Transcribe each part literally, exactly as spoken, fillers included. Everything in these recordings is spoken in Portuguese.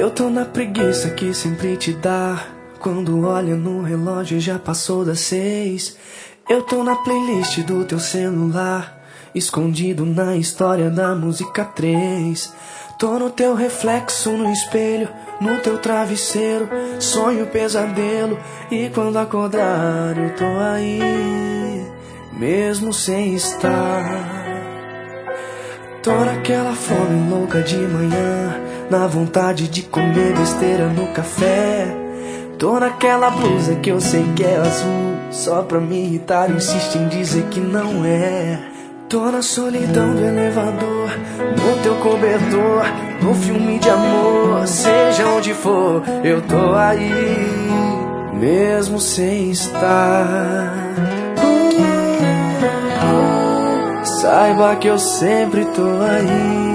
Eu tô na preguiça que sempre te dá. Quando olha no relógio já passou das seis. Eu tô na playlist do teu celular, escondido na história da música três. Tô no teu reflexo no espelho, no teu travesseiro, sonho pesadelo. E quando acordar eu tô aí, mesmo sem estar. Tô naquela fome louca de manhã, na vontade de comer besteira no café. Tô naquela blusa que eu sei que é azul, só pra me irritar insiste em dizer que não é. Tô na solidão do elevador, no teu cobertor, no filme de amor, seja onde for, eu tô aí, mesmo sem estar. Saiba que eu sempre tô aí.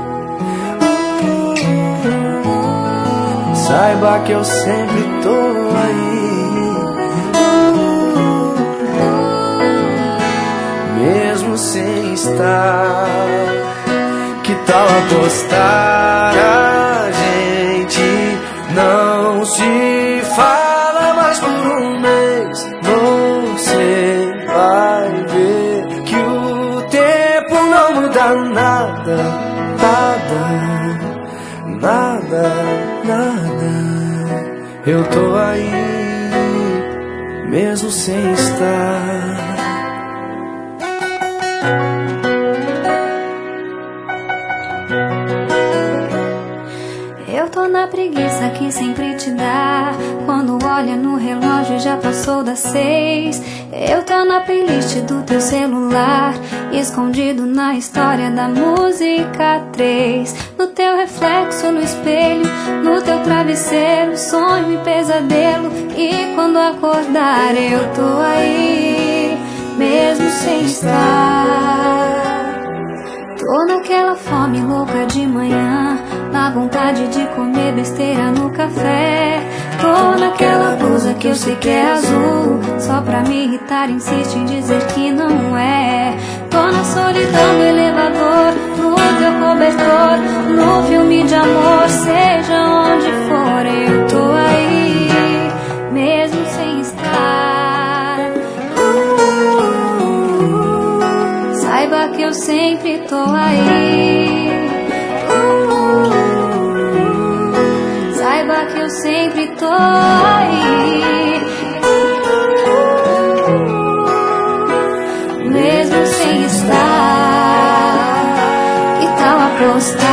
Saiba que eu sempre tô aí, mesmo sem estar. Que tal apostar? A gente não se fala mais por um mês. Você vai ver que o tempo não muda nada, nada, nada, nada. Eu tô aí, mesmo sem estar. Eu tô na preguiça que sempre te dá. Quando olha no relógio já passou das seis. Eu tô na playlist do teu celular, escondido na história da música três. No teu reflexo no espelho, no teu travesseiro, sonho e pesadelo. E quando acordar eu tô aí, mesmo sem estar. Tô naquela fome louca de manhã, na vontade de comer besteira no café. Tô naquela blusa que eu sei que é azul, só pra me irritar insiste em dizer que não é. Tô na solidão do elevador, no teu cobertor, no filme de amor, seja onde for, eu tô aí, mesmo sem estar. uh, Saiba que eu sempre tô aí. Saiba que eu sempre tô aí, mesmo sem estar. Que tal apostar?